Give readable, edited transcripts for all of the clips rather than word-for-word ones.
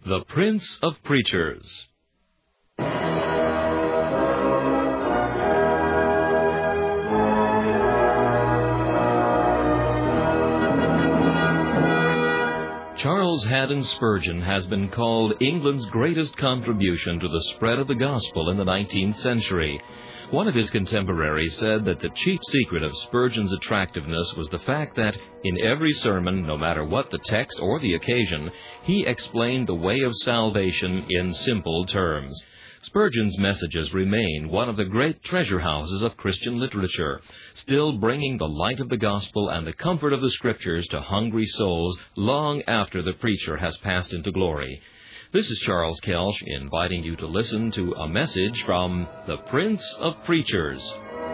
The Prince of Preachers. Charles Haddon Spurgeon has been called England's greatest contribution to the spread of the gospel in the 19th century. One of his contemporaries said that the chief secret of Spurgeon's attractiveness was the fact that, in every sermon, no matter what the text or the occasion, he explained the way of salvation in simple terms. Spurgeon's messages remain one of the great treasure houses of Christian literature, still bringing the light of the gospel and the comfort of the Scriptures to hungry souls long after the preacher has passed into glory. This is Charles Kelsch inviting you to listen to a message from the Prince of Preachers.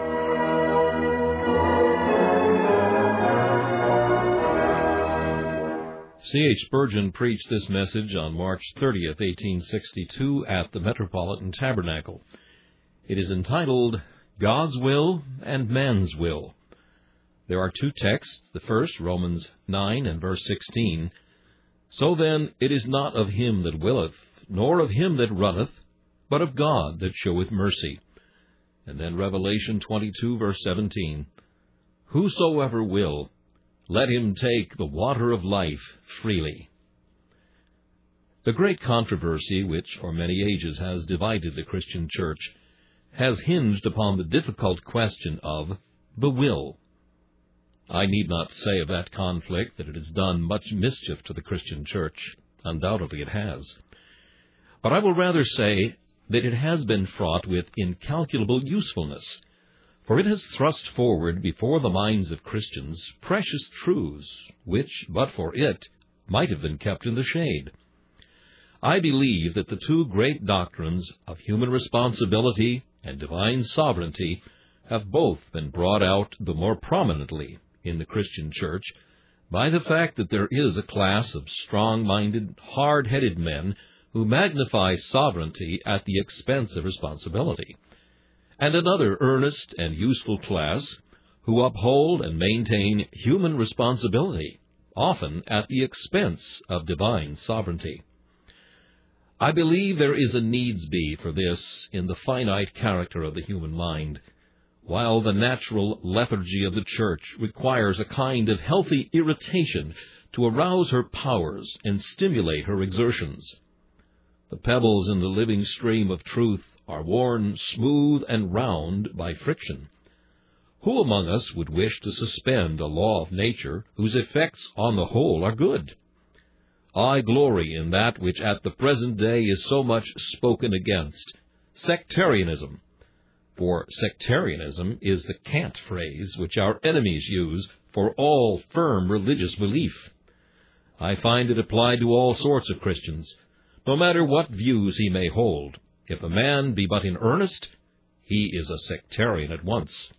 C.H. Spurgeon preached this message on March 30th, 1862, at the Metropolitan Tabernacle. It is entitled, God's Will and Man's Will. There are two texts. The first, Romans 9 and verse 16, So then it is not of him that willeth, nor of him that runneth, but of God that showeth mercy. And then Revelation 22, verse 17, Whosoever will, let him take the water of life freely. The great controversy which for many ages has divided the Christian church has hinged upon the difficult question of the will. I need not say of that conflict that it has done much mischief to the Christian church. Undoubtedly it has. But I will rather say that it has been fraught with incalculable usefulness, for it has thrust forward before the minds of Christians precious truths which, but for it, might have been kept in the shade. I believe that the two great doctrines of human responsibility and divine sovereignty have both been brought out the more prominently in the Christian church by the fact that there is a class of strong-minded, hard-headed men who magnify sovereignty at the expense of responsibility, and another earnest and useful class who uphold and maintain human responsibility, often at the expense of divine sovereignty. I believe there is a needs-be for this in the finite character of the human mind, while the natural lethargy of the church requires a kind of healthy irritation to arouse her powers and stimulate her exertions. The pebbles in the living stream of truth are worn smooth and round by friction. Who among us would wish to suspend a law of nature whose effects on the whole are good? I glory in that which at the present day is so much spoken against, sectarianism. For sectarianism is the cant phrase which our enemies use for all firm religious belief. I find it applied to all sorts of Christians, no matter what views he may hold. If a man be but in earnest, he is a sectarian at once.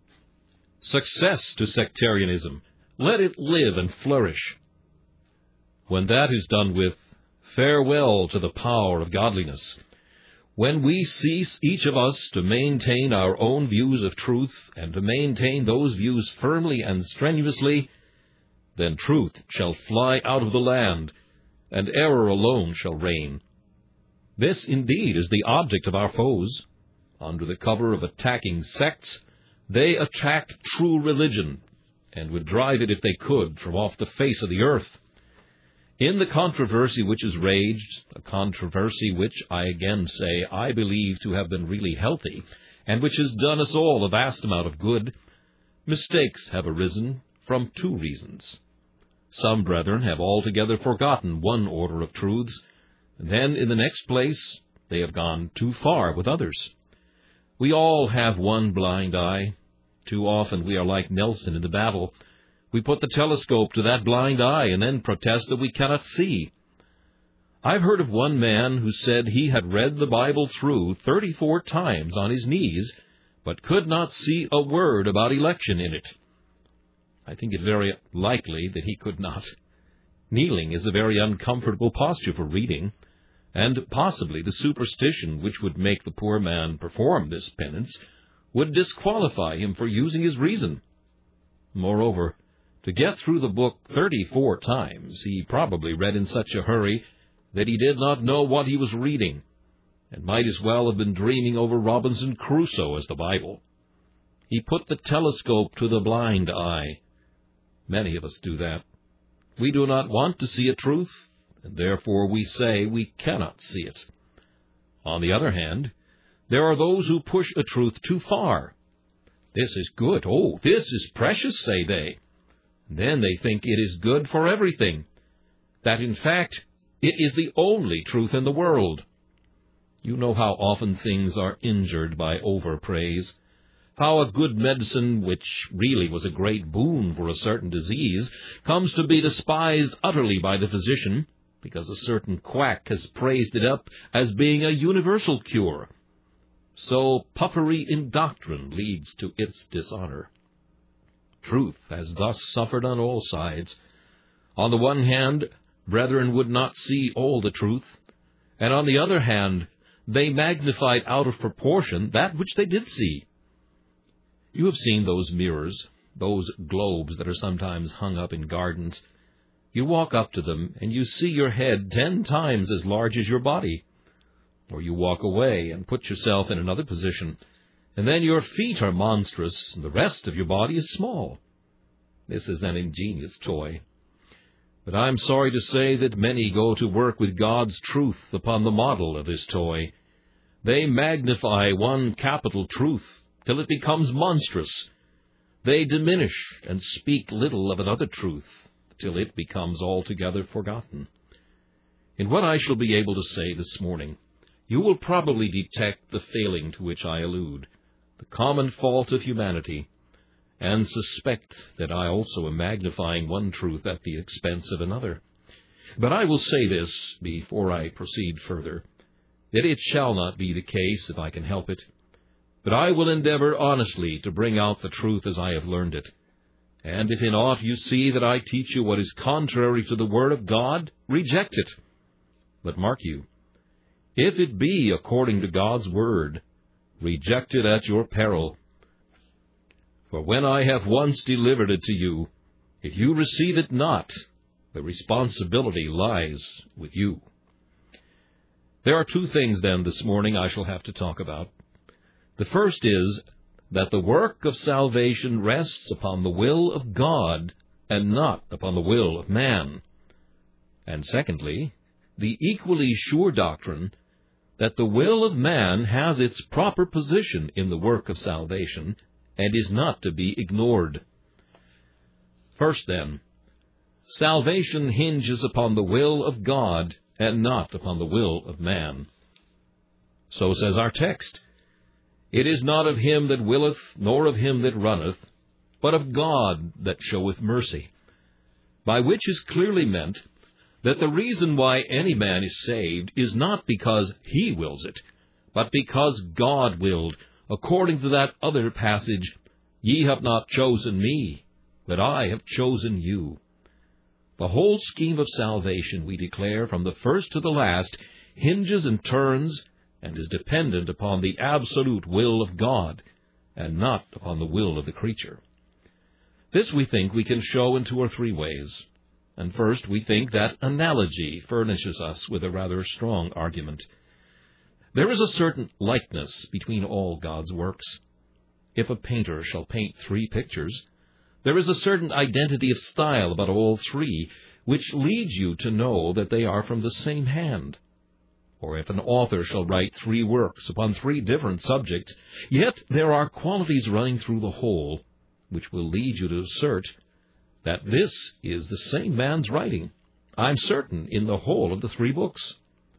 Success to sectarianism. Let it live and flourish. When that is done with, farewell to the power of godliness. When we cease, each of us, to maintain our own views of truth, and to maintain those views firmly and strenuously, then truth shall fly out of the land, and error alone shall reign. This, indeed, is the object of our foes. Under the cover of attacking sects, they attack true religion, and would drive it, if they could, from off the face of the earth. In the controversy which is raged, a controversy which, I again say, I believe to have been really healthy, and which has done us all a vast amount of good, mistakes have arisen from two reasons. Some brethren have altogether forgotten one order of truths, and then, in the next place, they have gone too far with others. We all have one blind eye. Too often we are like Nelson in the battle. We put the telescope to that blind eye and then protest that we cannot see. I've heard of one man who said he had read the Bible through 34 times on his knees, but could not see a word about election in it. I think it very likely that he could not. Kneeling is a very uncomfortable posture for reading, and possibly the superstition which would make the poor man perform this penance would disqualify him for using his reason. Moreover, to get through the book 34 times, he probably read in such a hurry that he did not know what he was reading, and might as well have been dreaming over Robinson Crusoe as the Bible. He put the telescope to the blind eye. Many of us do that. We do not want to see a truth, and therefore we say we cannot see it. On the other hand, there are those who push a truth too far. This is good. Oh, this is precious, say they. Then they think it is good for everything, that in fact it is the only truth in the world. You know how often things are injured by overpraise, how a good medicine, which really was a great boon for a certain disease, comes to be despised utterly by the physician, because a certain quack has praised it up as being a universal cure. So puffery in doctrine leads to its dishonor. Truth has thus suffered on all sides. On the one hand, brethren would not see all the truth, and on the other hand, they magnified out of proportion that which they did see. You have seen those mirrors, those globes that are sometimes hung up in gardens. You walk up to them, and you see your head 10 times as large as your body. Or you walk away and put yourself in another position, and then your feet are monstrous, and the rest of your body is small. This is an ingenious toy. But I am sorry to say that many go to work with God's truth upon the model of this toy. They magnify one capital truth till it becomes monstrous. They diminish and speak little of another truth till it becomes altogether forgotten. In what I shall be able to say this morning, you will probably detect the failing to which I allude, the common fault of humanity, and suspect that I also am magnifying one truth at the expense of another. But I will say this before I proceed further, that it shall not be the case if I can help it, but I will endeavor honestly to bring out the truth as I have learned it. And if in aught you see that I teach you what is contrary to the Word of God, reject it. But mark you, if it be according to God's Word, reject it at your peril. For when I have once delivered it to you, if you receive it not, the responsibility lies with you. There are 2 things, then, this morning I shall have to talk about. The first is that the work of salvation rests upon the will of God and not upon the will of man. And secondly, the equally sure doctrine that the will of man has its proper position in the work of salvation and is not to be ignored. First, then, salvation hinges upon the will of God and not upon the will of man. So says our text, "It is not of him that willeth, nor of him that runneth, but of God that showeth mercy," by which is clearly meant that the reason why any man is saved is not because he wills it, but because God willed, according to that other passage, "Ye have not chosen me, but I have chosen you." The whole scheme of salvation, we declare, from the first to the last, hinges and turns and is dependent upon the absolute will of God, and not upon the will of the creature. This, we think, we can show in 2 or 3 ways. And first, we think that analogy furnishes us with a rather strong argument. There is a certain likeness between all God's works. If a painter shall paint 3 pictures, there is a certain identity of style about all 3, which leads you to know that they are from the same hand. Or if an author shall write 3 works upon 3 different subjects, yet there are qualities running through the whole, which will lead you to assert that this is the same man's writing, I'm certain, in the whole of the 3 books.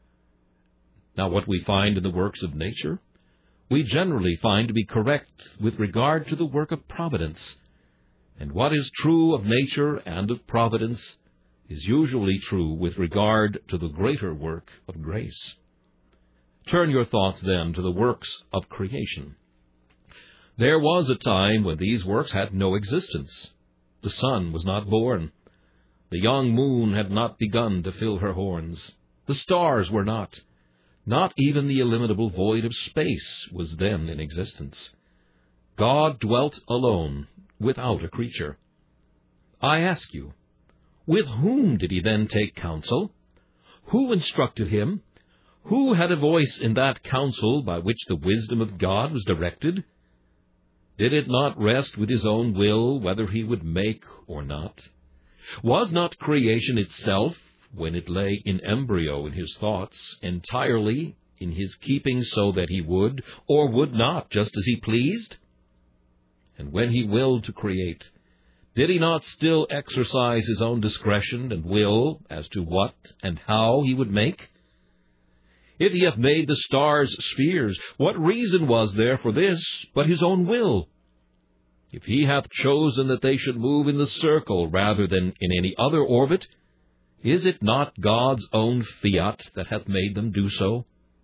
Now, what we find in the works of nature, we generally find to be correct with regard to the work of providence. And what is true of nature and of providence is usually true with regard to the greater work of grace. Turn your thoughts, then, to the works of creation. There was a time when these works had no existence. The sun was not born. The young moon had not begun to fill her horns. The stars were not. Not even the illimitable void of space was then in existence. God dwelt alone, without a creature. I ask you, with whom did he then take counsel? Who instructed him? Who had a voice in that counsel by which the wisdom of God was directed? Did it not rest with his own will whether he would make or not? Was not creation itself, when it lay in embryo in his thoughts, entirely in his keeping, so that he would or would not, just as he pleased? And when he willed to create, did he not still exercise his own discretion and will as to what and how he would make? If he hath made the stars spheres, what reason was there for this but his own will? If he hath chosen that they should move in the circle rather than in any other orbit, is it not God's own fiat that hath made them do so?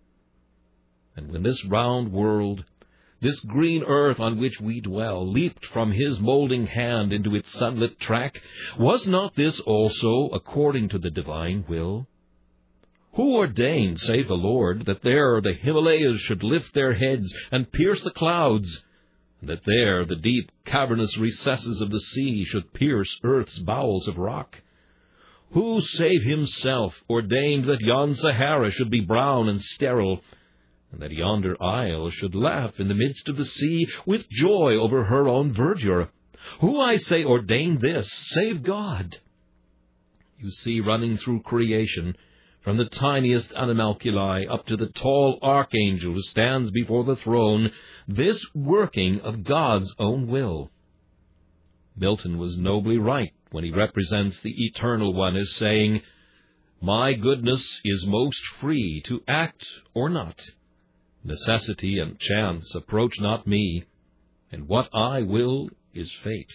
And when this round world, this green earth on which we dwell, leaped from his moulding hand into its sunlit track, was not this also according to the divine will? Who ordained, save the Lord, that there the Himalayas should lift their heads and pierce the clouds, and that there the deep cavernous recesses of the sea should pierce earth's bowels of rock? Who, save himself, ordained that yon Sahara should be brown and sterile, and that yonder isle should laugh in the midst of the sea with joy over her own verdure? Who, I say, ordained this, save God? You see running through creation, from the tiniest animalculae up to the tall archangel who stands before the throne, this working of God's own will. Milton was nobly right when he represents the Eternal One as saying, "My goodness is most free to act or not. Necessity and chance approach not me, and what I will is fate."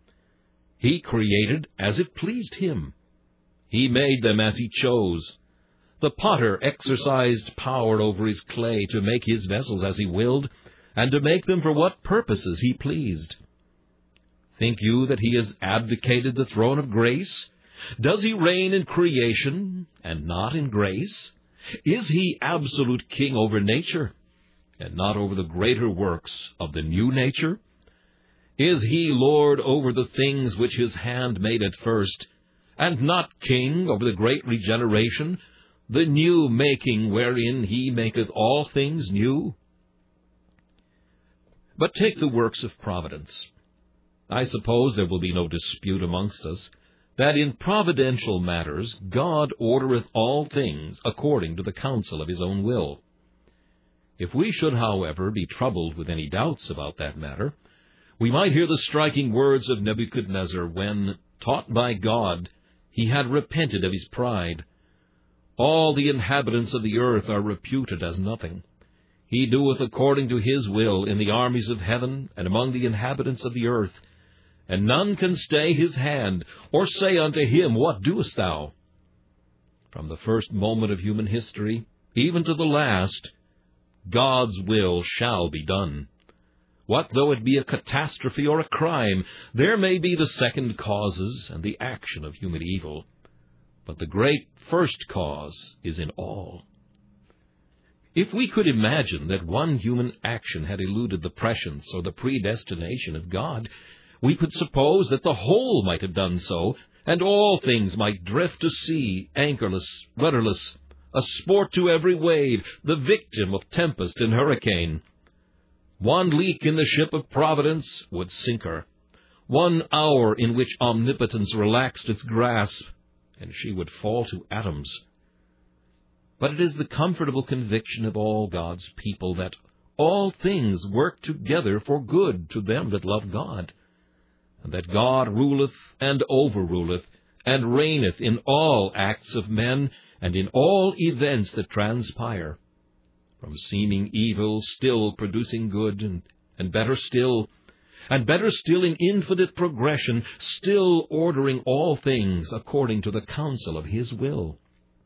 He created as it pleased him. He made them as he chose. The potter exercised power over his clay to make his vessels as he willed, and to make them for what purposes he pleased. Think you that he has abdicated the throne of grace? Does he reign in creation and not in grace? Is he absolute king over nature, and not over the greater works of the new nature? Is he Lord over the things which his hand made at first, and not king over the great regeneration, the new making wherein he maketh all things new? But take the works of providence. I suppose there will be no dispute amongst us that in providential matters God ordereth all things according to the counsel of his own will. If we should, however, be troubled with any doubts about that matter, we might hear the striking words of Nebuchadnezzar when, taught by God, he had repented of his pride. All the inhabitants of the earth are reputed as nothing. He doeth according to his will in the armies of heaven and among the inhabitants of the earth, and none can stay his hand, or say unto him, What doest thou? From the first moment of human history, even to the last, God's will shall be done. What though it be a catastrophe or a crime? There may be the second causes and the action of human evil, but the great first cause is in all. If we could imagine that one human action had eluded the prescience or the predestination of God, we could suppose that the whole might have done so, and all things might drift to sea, anchorless, rudderless, a sport to every wave, the victim of tempest and hurricane. One leak in the ship of providence would sink her, 1 hour in which omnipotence relaxed its grasp, and she would fall to atoms. But it is the comfortable conviction of all God's people that all things work together for good to them that love God, and that God ruleth and overruleth, and reigneth in all acts of men, and in all events that transpire, from seeming evil still producing good, and better still in infinite progression, still ordering all things according to the counsel of his will.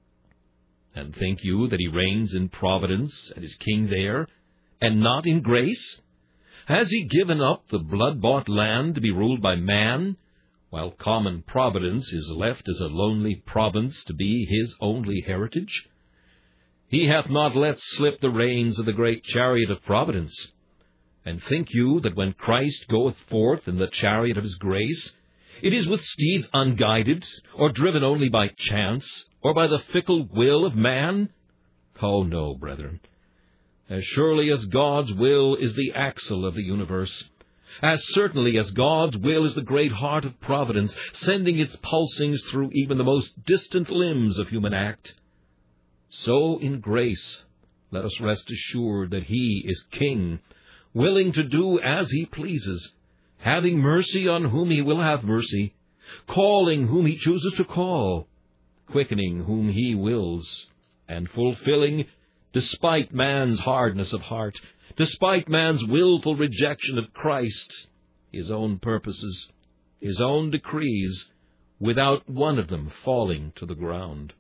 And think you that he reigns in providence and is king there, and not in grace? Has he given up the blood-bought land to be ruled by man, while common providence is left as a lonely province to be his only heritage? He hath not let slip the reins of the great chariot of providence. And think you that when Christ goeth forth in the chariot of his grace, It is with steeds unguided, or driven only by chance, or by the fickle will of man? Oh, no, brethren. As surely as God's will is the axle of the universe, as certainly as God's will is the great heart of providence, sending its pulsings through even the most distant limbs of human act, so in grace let us rest assured that He is King, willing to do as He pleases, having mercy on whom He will have mercy, calling whom He chooses to call, quickening whom He wills, and fulfilling, despite man's hardness of heart, despite man's willful rejection of Christ, His own purposes, His own decrees, without one of them falling to the ground.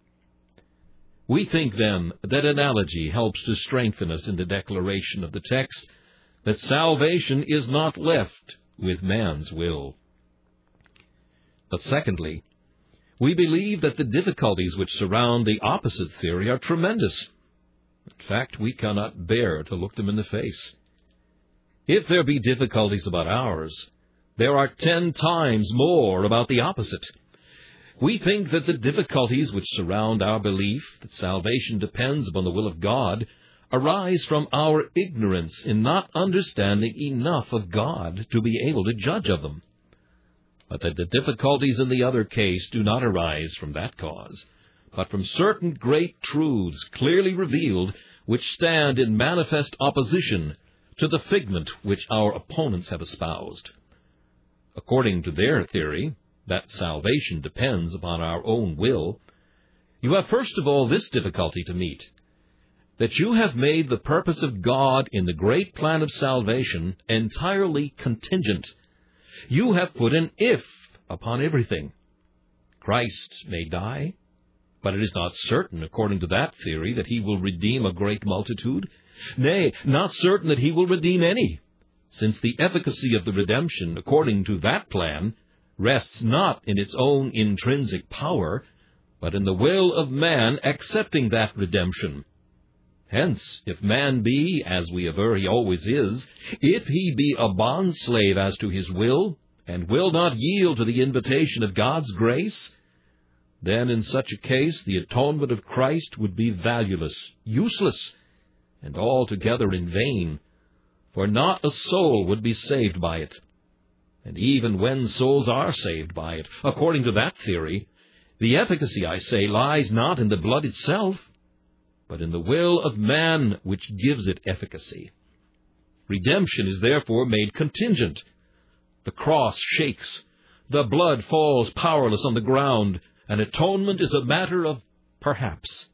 We think, then, that analogy helps to strengthen us in the declaration of the text that salvation is not left with man's will. But secondly, we believe that the difficulties which surround the opposite theory are tremendous. In fact, we cannot bear to look them in the face. If there be difficulties about ours, there are 10 times more about the opposite. We think that the difficulties which surround our belief that salvation depends upon the will of God arise from our ignorance in not understanding enough of God to be able to judge of them, but that the difficulties in the other case do not arise from that cause, but from certain great truths clearly revealed which stand in manifest opposition to the figment which our opponents have espoused. According to their theory, that salvation depends upon our own will, you have first of all this difficulty to meet, that you have made the purpose of God in the great plan of salvation entirely contingent. You have put an if upon everything. Christ may die, but it is not certain, according to that theory, that He will redeem a great multitude. Nay, not certain that He will redeem any, since the efficacy of the redemption, according to that plan, rests not in its own intrinsic power, but in the will of man accepting that redemption. Hence, if man be, as we aver he always is, if he be a bondslave as to his will, and will not yield to the invitation of God's grace, then in such a case the atonement of Christ would be valueless, useless, and altogether in vain, for not a soul would be saved by it. And even when souls are saved by it, according to that theory, the efficacy, I say, lies not in the blood itself, but in the will of man which gives it efficacy. Redemption is therefore made contingent. The cross shakes, the blood falls powerless on the ground, and atonement is a matter of perhaps.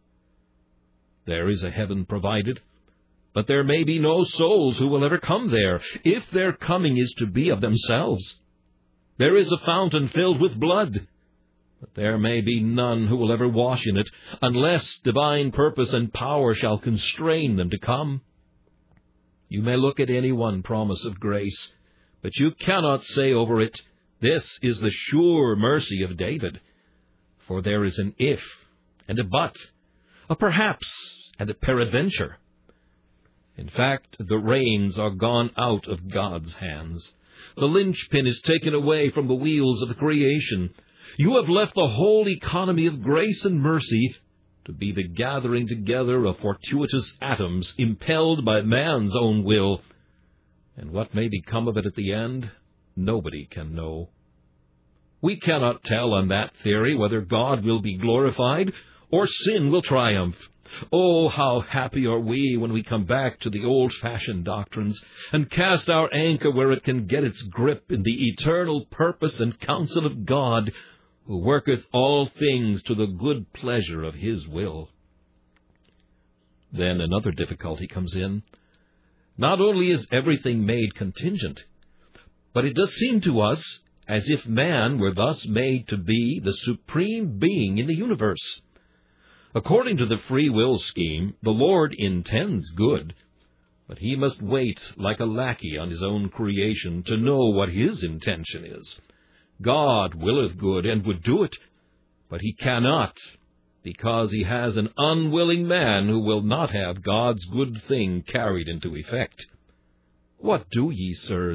There is a heaven provided, but there may be no souls who will ever come there, if their coming is to be of themselves. There is a fountain filled with blood, but there may be none who will ever wash in it, unless divine purpose and power shall constrain them to come. You may look at any one promise of grace, but you cannot say over it, "This is the sure mercy of David." For there is an if, and a but, a perhaps, and a peradventure. In fact, the reins are gone out of God's hands. The linchpin is taken away from the wheels of the creation. You have left the whole economy of grace and mercy to be the gathering together of fortuitous atoms impelled by man's own will. And what may become of it at the end, nobody can know. We cannot tell on that theory whether God will be glorified or sin will triumph. Oh, how happy are we when we come back to the old-fashioned doctrines and cast our anchor where it can get its grip in the eternal purpose and counsel of God, who worketh all things to the good pleasure of His will. Then another difficulty comes in. Not only is everything made contingent, but it does seem to us as if man were thus made to be the supreme being in the universe. According to the free will scheme, the Lord intends good, but He must wait like a lackey on His own creation to know what His intention is. God willeth good and would do it, but He cannot, because He has an unwilling man who will not have God's good thing carried into effect. What do ye, sirs,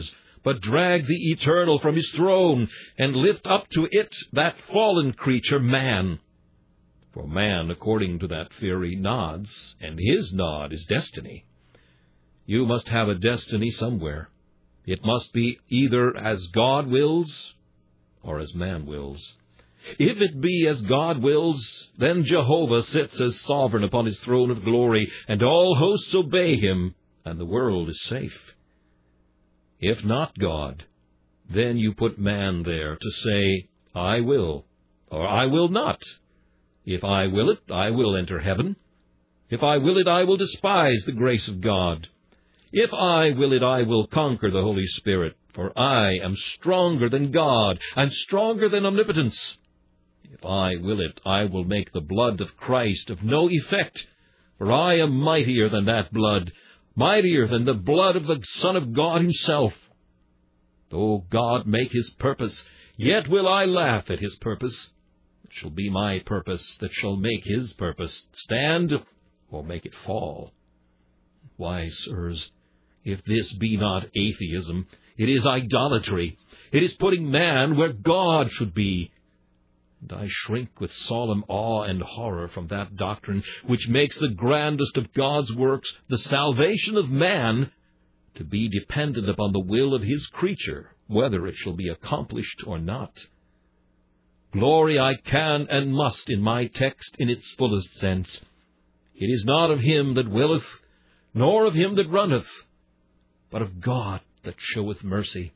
but drag the Eternal from his throne, and lift up to it that fallen creature, man. For man, according to that theory, nods, and his nod is destiny. You must have a destiny somewhere. It must be either as God wills or as man wills. If it be as God wills, then Jehovah sits as sovereign upon his throne of glory, and all hosts obey him, and the world is safe. If not God, then you put man there to say, I will, or I will not. If I will it, I will enter heaven. If I will it, I will despise the grace of God. If I will it, I will conquer the Holy Spirit, for I am stronger than God, and stronger than omnipotence. If I will it, I will make the blood of Christ of no effect, for I am mightier than that blood, mightier than the blood of the Son of God himself. Though God make his purpose, yet will I laugh at his purpose. It shall be my purpose that shall make his purpose stand or make it fall. Why, sirs, if this be not atheism, it is idolatry. It is putting man where God should be. And I shrink with solemn awe and horror from that doctrine which makes the grandest of God's works, the salvation of man, to be dependent upon the will of his creature, whether it shall be accomplished or not. Glory I can and must in my text in its fullest sense. It is not of him that willeth, nor of him that runneth, but of God that showeth mercy.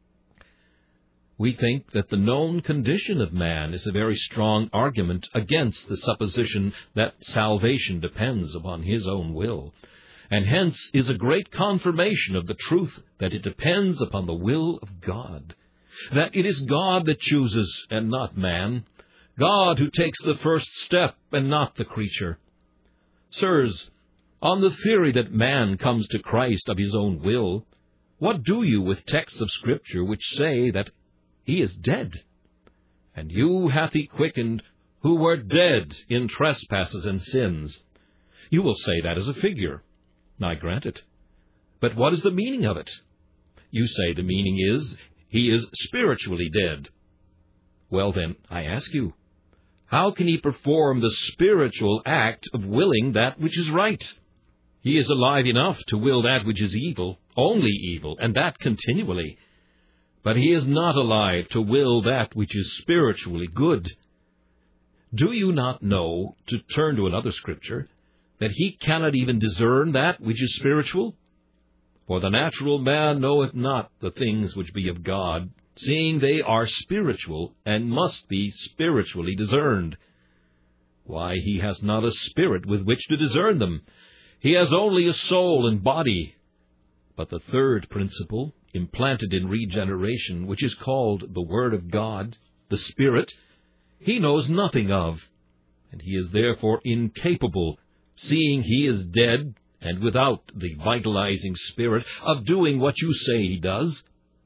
We think that the known condition of man is a very strong argument against the supposition that salvation depends upon his own will, and hence is a great confirmation of the truth that it depends upon the will of God, that it is God that chooses and not man, God who takes the first step and not the creature. Sirs, on the theory that man comes to Christ of his own will, what do you with texts of Scripture which say that he is dead? And you hath he quickened, who were dead in trespasses and sins. You will say that is a figure. I grant it. But what is the meaning of it? You say the meaning is, he is spiritually dead. Well then, I ask you, how can he perform the spiritual act of willing that which is right? He is alive enough to will that which is evil, only evil, and that continually. But he is not alive to will that which is spiritually good. Do you not know, to turn to another scripture, that he cannot even discern that which is spiritual? For the natural man knoweth not the things which be of God, seeing they are spiritual, and must be spiritually discerned. Why, he has not a spirit with which to discern them. He has only a soul and body. But the third principle, implanted in regeneration, which is called the Word of God, the Spirit, he knows nothing of, and he is therefore incapable, seeing he is dead and without the vitalizing Spirit, of doing what you say he does.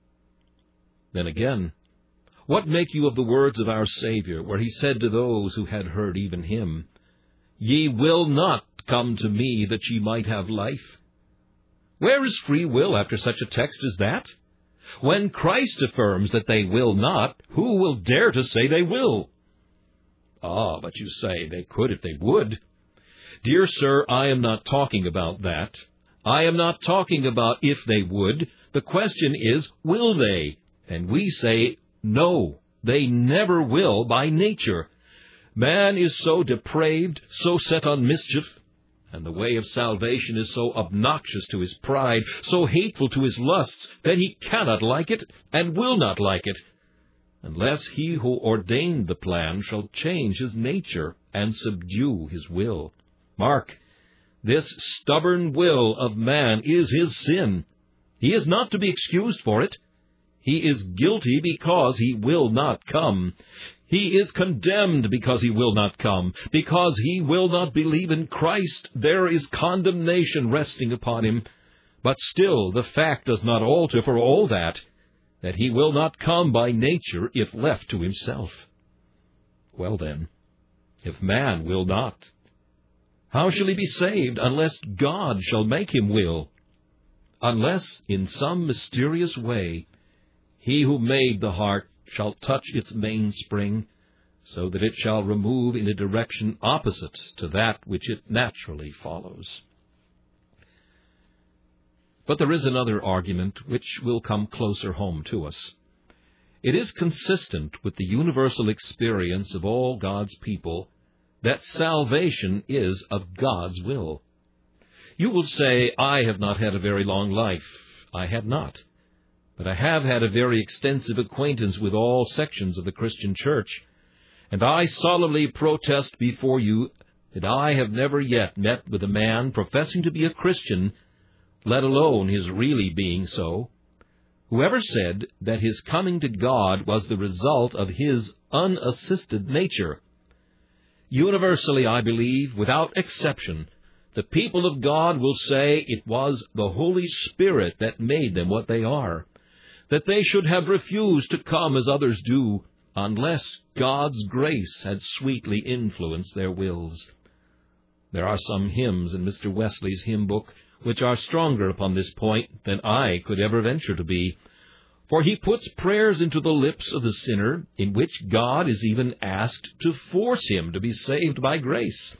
Then again, what make you of the words of our Savior, where he said to those who had heard even him, Ye will not come to me that ye might have life? Where is free will after such a text as that? When Christ affirms that they will not, who will dare to say they will? Ah, but you say they could if they would. Dear sir, I am not talking about that. I am not talking about if they would. The question is, will they? And we say, no, they never will by nature. Man is so depraved, so set on mischief, and the way of salvation is so obnoxious to his pride, so hateful to his lusts, that he cannot like it and will not like it, unless he who ordained the plan shall change his nature and subdue his will. Mark, this stubborn will of man is his sin. He is not to be excused for it. He is guilty because he will not come. He is condemned because he will not come. Because he will not believe in Christ, there is condemnation resting upon him. But still, the fact does not alter for all that he will not come by nature if left to himself. Well then, if man will not, how shall he be saved unless God shall make him will? unless in some mysterious way he who made the heart shall touch its mainspring, so that it shall remove in a direction opposite to that which it naturally follows. But there is another argument which will come closer home to us. It is consistent with the universal experience of all God's people that salvation is of God's will. You will say, I have not had a very long life. I have not. But I have had a very extensive acquaintance with all sections of the Christian church, and I solemnly protest before you that I have never yet met with a man professing to be a Christian, let alone his really being so, whoever said that his coming to God was the result of his unassisted nature. Universally, I believe, without exception, the people of God will say it was the Holy Spirit that made them what they are, that they should have refused to come as others do, unless God's grace had sweetly influenced their wills. There are some hymns in Mr. Wesley's hymn book which are stronger upon this point than I could ever venture to be, for he puts prayers into the lips of the sinner in which God is even asked to force him to be saved by grace.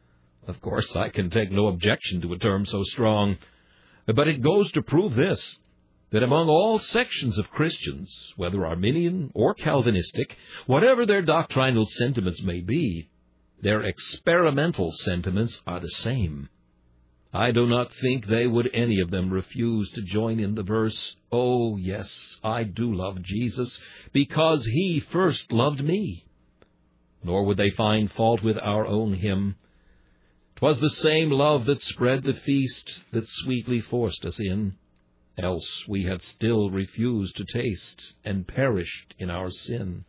Of course, I can take no objection to a term so strong, but it goes to prove this, that among all sections of Christians, whether Arminian or Calvinistic, whatever their doctrinal sentiments may be, their experimental sentiments are the same. I do not think they would any of them refuse to join in the verse, "Oh, yes, I do love Jesus, because he first loved me." Nor would they find fault with our own hymn, "'Twas the same love that spread the feast that sweetly forced us in, else we had still refused to taste and perished in our sin."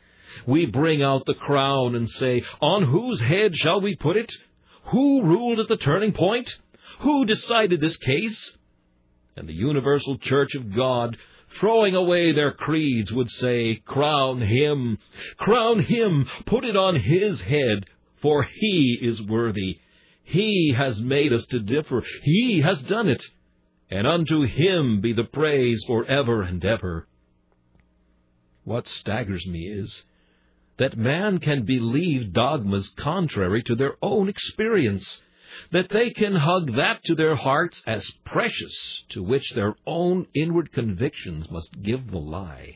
We bring out the crown and say, "On whose head shall we put it? Who ruled at the turning point? Who decided this case?" And the universal church of God, throwing away their creeds, would say, crown him, put it on his head, for he is worthy. He has made us to differ. He has done it. And unto him be the praise forever and ever. What staggers me is that man can believe dogmas contrary to their own experience, that they can hug that to their hearts as precious, to which their own inward convictions must give the lie.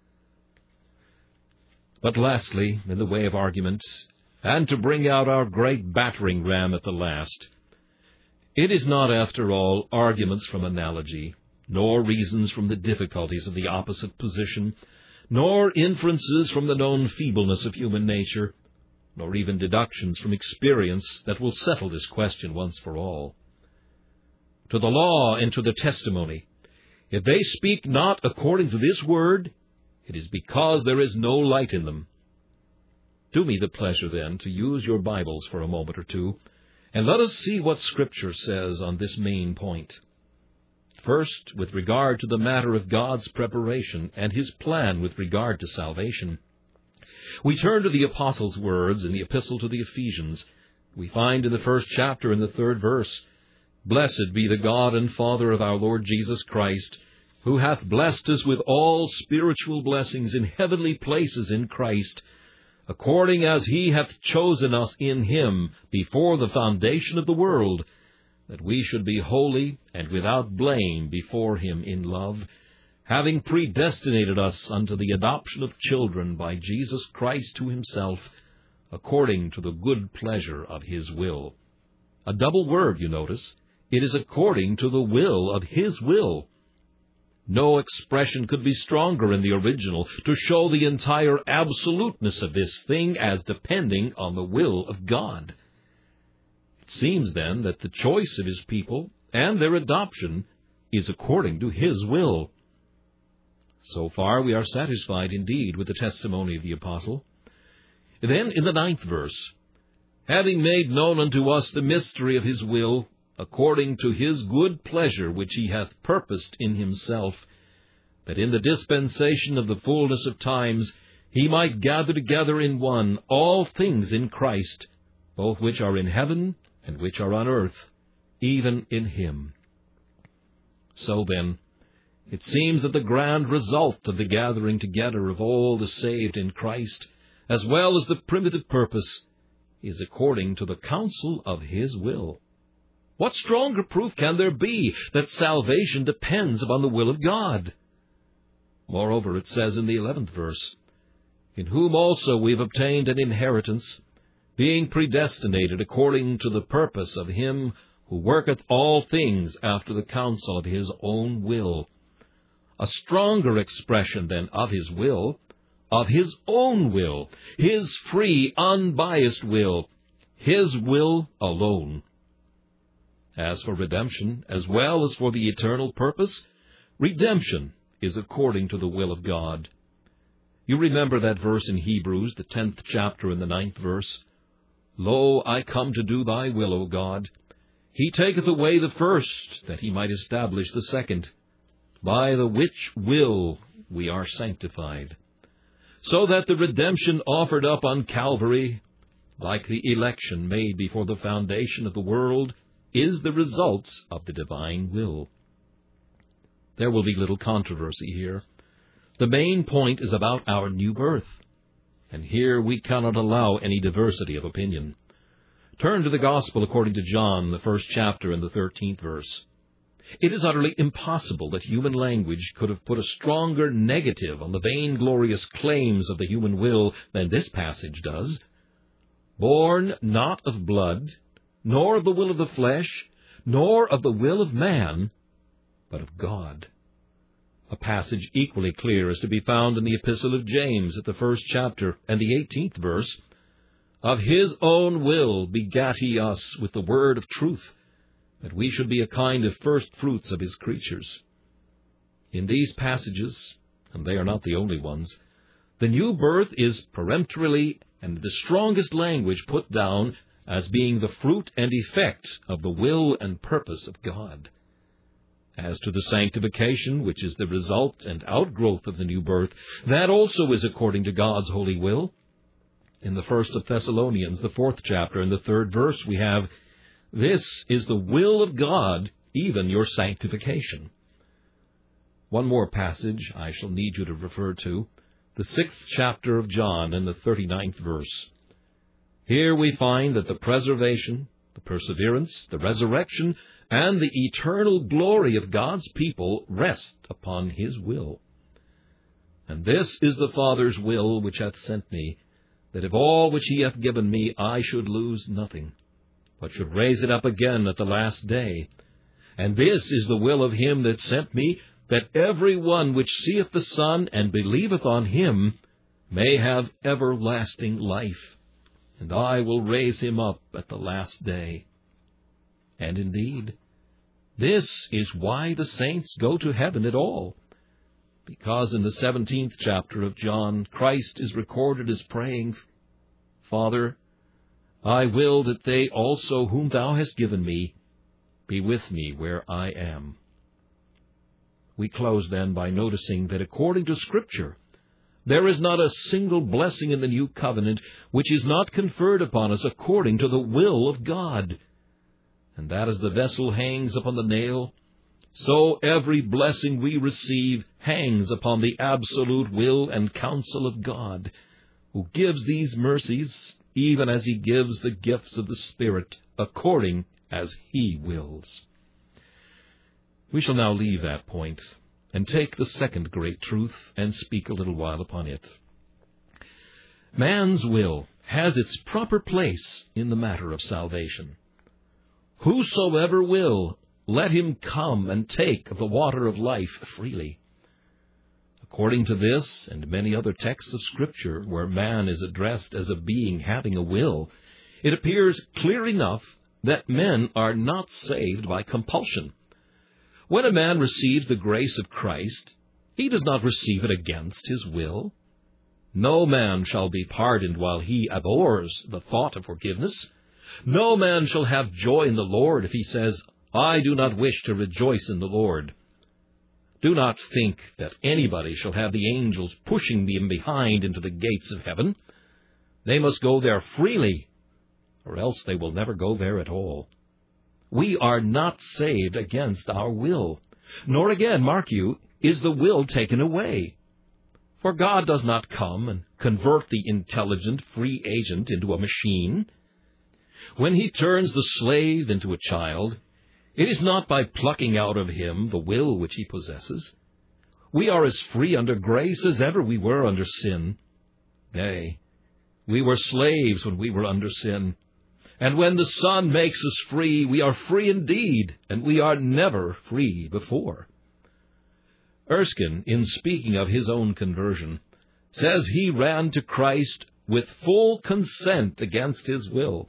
But lastly, in the way of argument, and to bring out our great battering ram at the last, it is not, after all, arguments from analogy, nor reasons from the difficulties of the opposite position, nor inferences from the known feebleness of human nature, nor even deductions from experience that will settle this question once for all. To the law and to the testimony, if they speak not according to this word, it is because there is no light in them. Do me the pleasure, then, to use your Bibles for a moment or two, and let us see what Scripture says on this main point. First, with regard to the matter of God's preparation and his plan with regard to salvation, we turn to the Apostle's words in the Epistle to the Ephesians. We find in the first chapter in the 3rd verse, "Blessed be the God and Father of our Lord Jesus Christ, who hath blessed us with all spiritual blessings in heavenly places in Christ, according as he hath chosen us in him before the foundation of the world, that we should be holy and without blame before him in love, having predestinated us unto the adoption of children by Jesus Christ to himself, according to the good pleasure of his will." A double word, you notice. It is according to the will of his will. No expression could be stronger in the original to show the entire absoluteness of this thing as depending on the will of God. It seems, then, that the choice of his people and their adoption is according to his will. So far we are satisfied indeed with the testimony of the Apostle. Then in the 9th verse, "Having made known unto us the mystery of his will, according to his good pleasure which he hath purposed in himself, that in the dispensation of the fullness of times he might gather together in one all things in Christ, both which are in heaven and which are on earth, even in him." So then, it seems that the grand result of the gathering together of all the saved in Christ, as well as the primitive purpose, is according to the counsel of His will. What stronger proof can there be that salvation depends upon the will of God? Moreover, it says in the 11th verse, "In whom also we have obtained an inheritance, being predestinated according to the purpose of Him who worketh all things after the counsel of His own will." A stronger expression than of His will, of His own will, His free, unbiased will, His will alone. As for redemption, as well as for the eternal purpose, redemption is according to the will of God. You remember that verse in Hebrews, the 10th chapter and the 9th verse, "Lo, I come to do thy will, O God. He taketh away the first, that He might establish the second. By the which will we are sanctified." So that the redemption offered up on Calvary, like the election made before the foundation of the world, is the result of the divine will. There will be little controversy here. The main point is about our new birth, and here we cannot allow any diversity of opinion. Turn to the Gospel according to John, the 1st chapter and the 13th verse. It is utterly impossible that human language could have put a stronger negative on the vainglorious claims of the human will than this passage does. "Born not of blood, nor of the will of the flesh, nor of the will of man, but of God." A passage equally clear is to be found in the Epistle of James at the 1st chapter and the 18th verse. "Of His own will begat He us with the word of truth, that we should be a kind of first fruits of His creatures." In these passages, and they are not the only ones, the new birth is peremptorily and in the strongest language put down as being the fruit and effect of the will and purpose of God. As to the sanctification, which is the result and outgrowth of the new birth, that also is according to God's holy will. In the 1st of Thessalonians, the 4th chapter and the 3rd verse, we have, "This is the will of God, even your sanctification." One more passage I shall need you to refer to, the 6th chapter of John and the 39th verse. Here we find that the preservation, the perseverance, the resurrection, and the eternal glory of God's people rest upon His will. "And this is the Father's will which hath sent me, that of all which He hath given me I should lose nothing, but should raise it up again at the last day. And this is the will of Him that sent me, that every one which seeth the Son and believeth on Him may have everlasting life, and I will raise him up at the last day." And indeed, this is why the saints go to heaven at all, because in the 17th chapter of John, Christ is recorded as praying, "Father, I will that they also whom Thou hast given me be with me where I am." We close then by noticing that according to Scripture, there is not a single blessing in the new covenant which is not conferred upon us according to the will of God. And that as the vessel hangs upon the nail, so every blessing we receive hangs upon the absolute will and counsel of God, who gives these mercies even as He gives the gifts of the Spirit, according as He wills. We shall now leave that point and take the second great truth and speak a little while upon it. Man's will has its proper place in the matter of salvation. "Whosoever will, let him come and take of the water of life freely." According to this and many other texts of Scripture where man is addressed as a being having a will, it appears clear enough that men are not saved by compulsion. When a man receives the grace of Christ, he does not receive it against his will. No man shall be pardoned while he abhors the thought of forgiveness. No man shall have joy in the Lord if he says, "I do not wish to rejoice in the Lord." Do not think that anybody shall have the angels pushing them behind into the gates of heaven. They must go there freely, or else they will never go there at all. We are not saved against our will. nor again, mark you, is the will taken away. For God does not come and convert the intelligent, free agent into a machine. When he turns the slave into a child, it is not by plucking out of him the will which he possesses. We are as free under grace as ever we were under sin. Nay, we were slaves when we were under sin. And when the Son makes us free, we are free indeed, and we are never free before. Erskine, in speaking of his own conversion, says he ran to Christ with full consent against his will,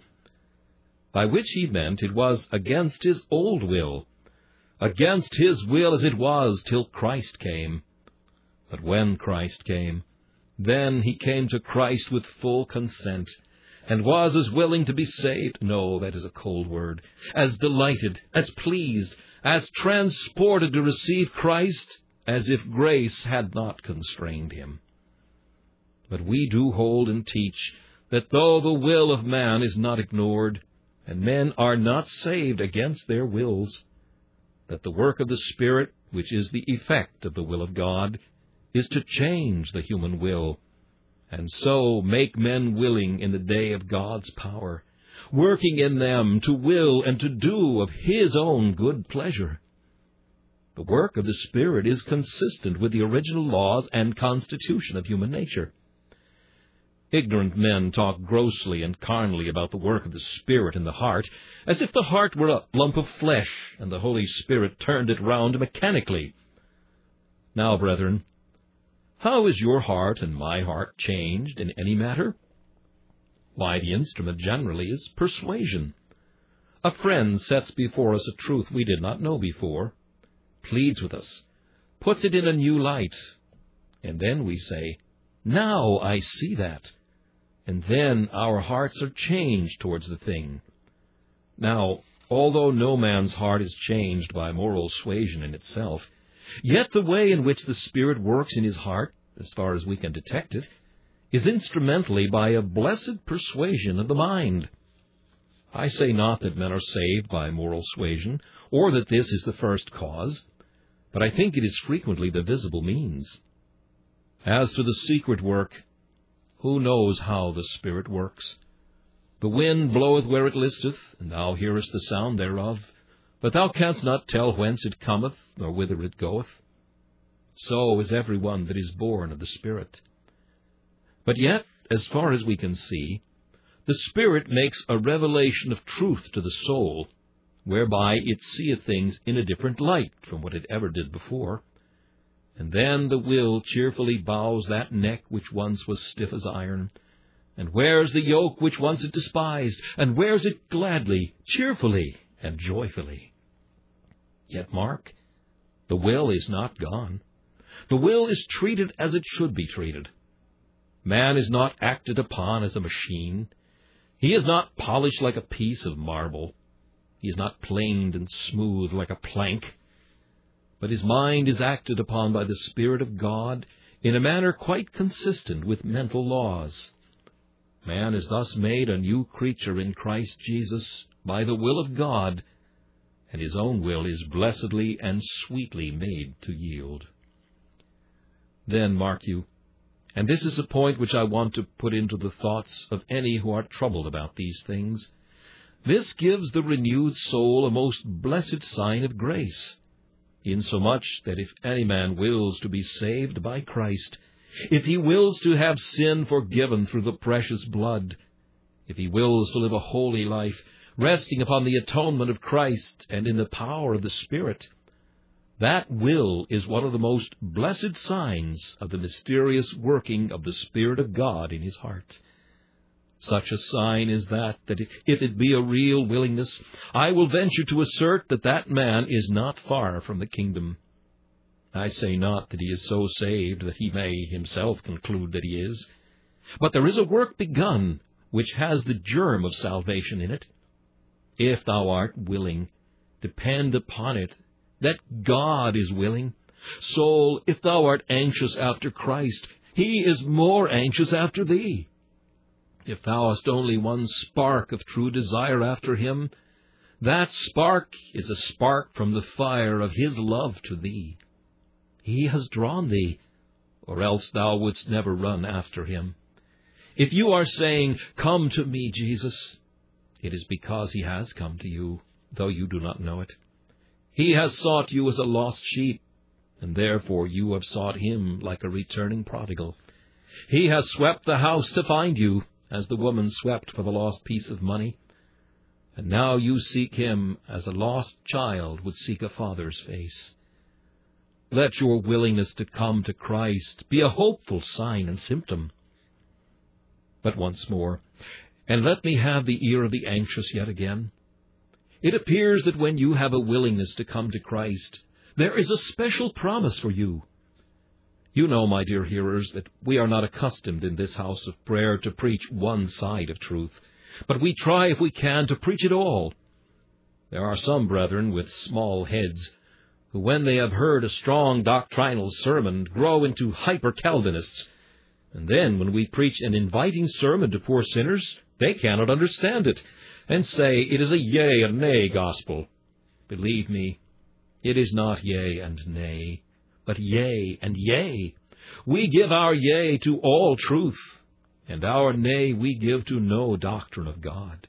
by which he meant it was against his old will, against his will as it was till Christ came. But when Christ came, then he came to Christ with full consent, and was as willing to be saved, no, that is a cold word, as delighted, as pleased, as transported to receive Christ, as if grace had not constrained him. But we do hold and teach that though the will of man is not ignored, and men are not saved against their wills, that the work of the Spirit, which is the effect of the will of God, is to change the human will, and so make men willing in the day of God's power, working in them to will and to do of His own good pleasure. The work of the Spirit is consistent with the original laws and constitution of human nature. Ignorant men talk grossly and carnally about the work of the Spirit in the heart, as if the heart were a lump of flesh, and the Holy Spirit turned it round mechanically. Now, brethren, how is your heart and my heart changed in any matter? Why, the instrument generally is persuasion. A friend sets before us a truth we did not know before, pleads with us, puts it in a new light, and then we say, "Now I see that." And then our hearts are changed towards the thing. Now, although no man's heart is changed by moral suasion in itself, yet the way in which the Spirit works in his heart, as far as we can detect it, is instrumentally by a blessed persuasion of the mind. I say not that men are saved by moral suasion, or that this is the first cause, but I think it is frequently the visible means. As to the secret work, who knows how the Spirit works? The wind bloweth where it listeth, and thou hearest the sound thereof, but thou canst not tell whence it cometh, nor whither it goeth. So is every one that is born of the Spirit. But yet, as far as we can see, the Spirit makes a revelation of truth to the soul, whereby it seeth things in a different light from what it ever did before. And then the will cheerfully bows that neck which once was stiff as iron, and wears the yoke which once it despised, and wears it gladly, cheerfully, and joyfully. Yet mark, the will is not gone. The will is treated as it should be treated. Man is not acted upon as a machine. He is not polished like a piece of marble. He is not planed and smooth like a plank. But his mind is acted upon by the Spirit of God in a manner quite consistent with mental laws. Man is thus made a new creature in Christ Jesus by the will of God, and his own will is blessedly and sweetly made to yield. Then, mark you, and this is a point which I want to put into the thoughts of any who are troubled about these things, this gives the renewed soul a most blessed sign of grace, insomuch that if any man wills to be saved by Christ, if he wills to have sin forgiven through the precious blood, if he wills to live a holy life, resting upon the atonement of Christ and in the power of the Spirit, that will is one of the most blessed signs of the mysterious working of the Spirit of God in his heart. Such a sign is that if it be a real willingness, I will venture to assert that that man is not far from the kingdom. I say not that he is so saved that he may himself conclude that he is, but there is a work begun which has the germ of salvation in it. If thou art willing, depend upon it that God is willing. Soul, if thou art anxious after Christ, he is more anxious after thee. If thou hast only one spark of true desire after him, That spark is a spark from the fire of his love to thee. He has drawn thee, or else thou wouldst never run after him. If you are saying, "Come to me, Jesus," it is because he has come to you, though you do not know it. He has sought you as a lost sheep, and therefore you have sought him like a returning prodigal. He has swept the house to find you, as the woman swept for the lost piece of money. And now you seek him as a lost child would seek a father's face. Let your willingness to come to Christ be a hopeful sign and symptom. But once more, and let me have the ear of the anxious yet again. It appears that when you have a willingness to come to Christ, there is a special promise for you. You know, my dear hearers, that we are not accustomed in this house of prayer to preach one side of truth, but we try, if we can, to preach it all. There are some brethren with small heads who, when they have heard a strong doctrinal sermon, grow into hyper-Calvinists, and then when we preach an inviting sermon to poor sinners, they cannot understand it, and say it is a yea and nay gospel. Believe me, it is not yea and nay, but yea and yea. We give our yea to all truth, and our nay we give to no doctrine of God.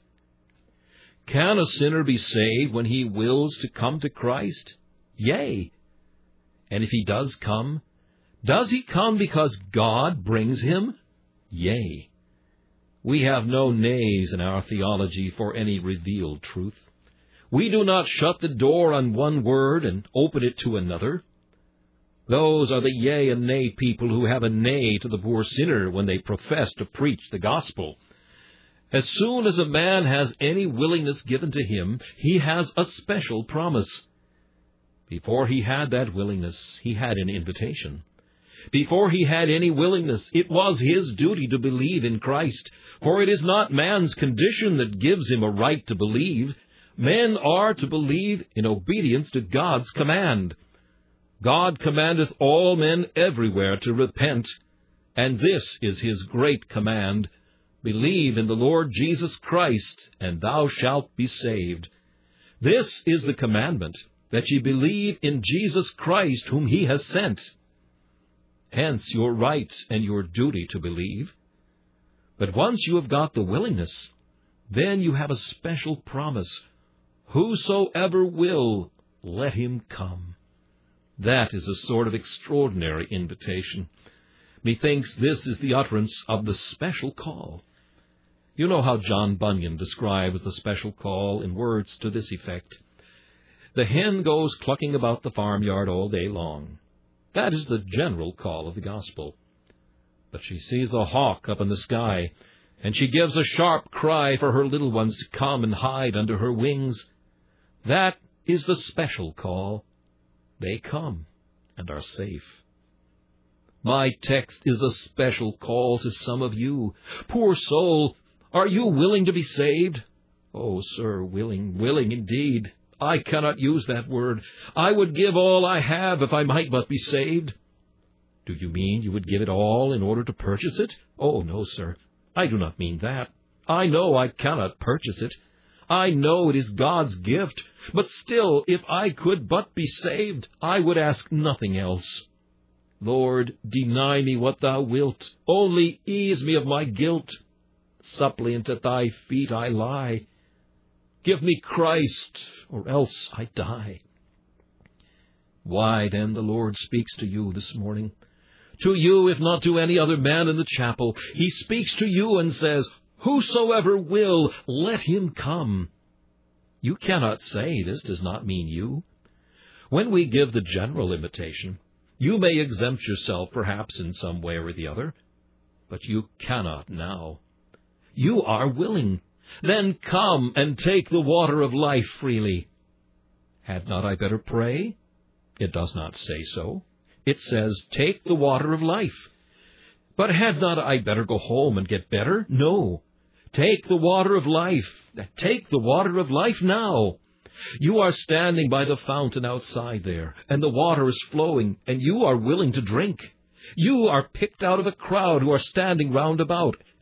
Can a sinner be saved when he wills to come to Christ? Yea. And if he does he come because God brings him? Yea. We have no nays in our theology for any revealed truth. We do not shut the door on one word and open it to another. Those are the yea and nay people who have a nay to the poor sinner when they profess to preach the gospel. As soon as a man has any willingness given to him, he has a special promise. Before he had that willingness, he had an invitation. Before he had any willingness, it was his duty to believe in Christ, for it is not man's condition that gives him a right to believe. Men are to believe in obedience to God's command. God commandeth all men everywhere to repent, and this is his great command: believe in the Lord Jesus Christ, and thou shalt be saved. This is the commandment, that ye believe in Jesus Christ, whom he has sent. Hence your right and your duty to believe. But once you have got the willingness, then you have a special promise: whosoever will, let him come. That is a sort of extraordinary invitation. Methinks this is the utterance of the special call. You know how John Bunyan describes the special call in words to this effect: the hen goes clucking about the farmyard all day long. That is the general call of the gospel. But she sees a hawk up in the sky, and she gives a sharp cry for her little ones to come and hide under her wings. That is the special call. They come and are safe. My text is a special call to some of you. Poor soul, are you willing to be saved? Oh, sir, willing indeed. I cannot use that word. I would give all I have if I might but be saved. Do you mean you would give it all in order to purchase it? Oh, no, sir. I do not mean that. I know I cannot purchase it. I know it is God's gift. But still, if I could but be saved, I would ask nothing else. Lord, deny me what thou wilt. Only ease me of my guilt. Suppliant at thy feet I lie. Give me Christ, or else I die. Why, then, the Lord speaks to you this morning. To you, if not to any other man in the chapel. He speaks to you and says, whosoever will, let him come. You cannot say this does not mean you. When we give the general invitation, you may exempt yourself perhaps in some way or the other, but you cannot now. You are willing. Then come and take the water of life freely. Had not I better pray? It does not say so. It says, take the water of life. But had not I better go home and get better? No. Take the water of life. Take the water of life now. You are standing by the fountain outside there, and the water is flowing, and you are willing to drink. You are picked out of a crowd who are standing round about,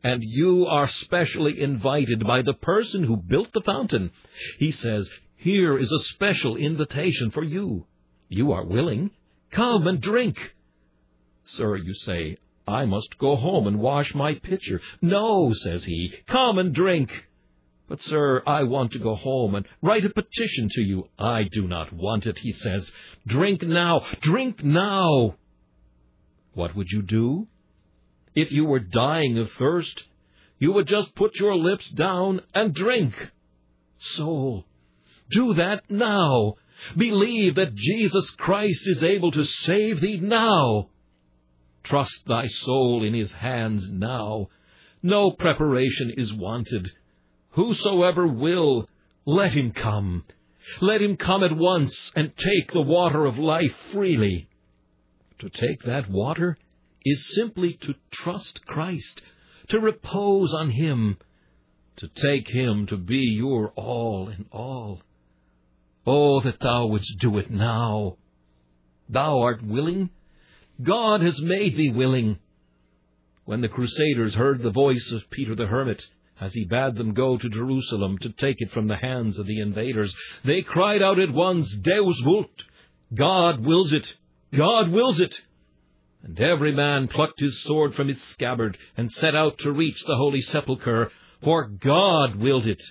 And you are specially invited by the person who built the fountain. He says, here is a special invitation for you. You are willing. Come and drink. Sir, you say, I must go home and wash my pitcher. No, says he, come and drink. But, sir, I want to go home and write a petition to you. I do not want it, he says. Drink now, drink now. What would you do? If you were dying of thirst, you would just put your lips down and drink. Soul, do that now. Believe that Jesus Christ is able to save thee now. Trust thy soul in his hands now. No preparation is wanted. Whosoever will, let him come. Let him come at once and take the water of life freely. To take that water is simply to trust Christ, to repose on him, to take him to be your all in all. Oh, that thou wouldst do it now. Thou art willing. God has made thee willing. When the Crusaders heard the voice of Peter the Hermit, as he bade them go to Jerusalem to take it from the hands of the invaders, they cried out at once, Deus vult, God wills it, God wills it. And every man plucked his sword from its scabbard and set out to reach the holy sepulchre, for God willed it.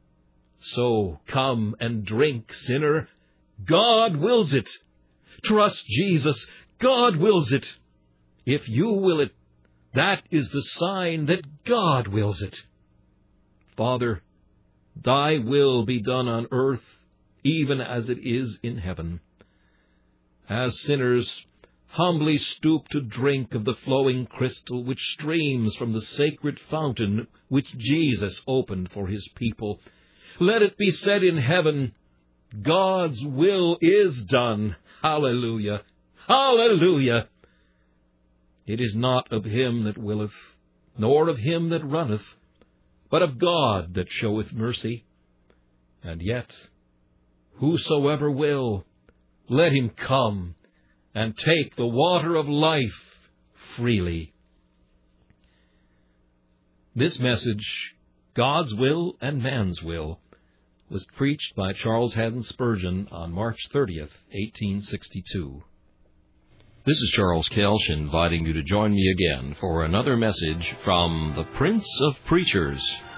So come and drink, sinner. God wills it. Trust Jesus. God wills it. If you will it, that is the sign that God wills it. Father, thy will be done on earth, even as it is in heaven. As sinners humbly stoop to drink of the flowing crystal which streams from the sacred fountain which Jesus opened for his people, let it be said in heaven, God's will is done. Hallelujah! Hallelujah! It is not of him that willeth, nor of him that runneth, but of God that showeth mercy. And yet, whosoever will, let him come and take the water of life freely. This message, God's Will and Man's Will, was preached by Charles Haddon Spurgeon on March 30th, 1862. This is Charles Kelsch inviting you to join me again for another message from the Prince of Preachers.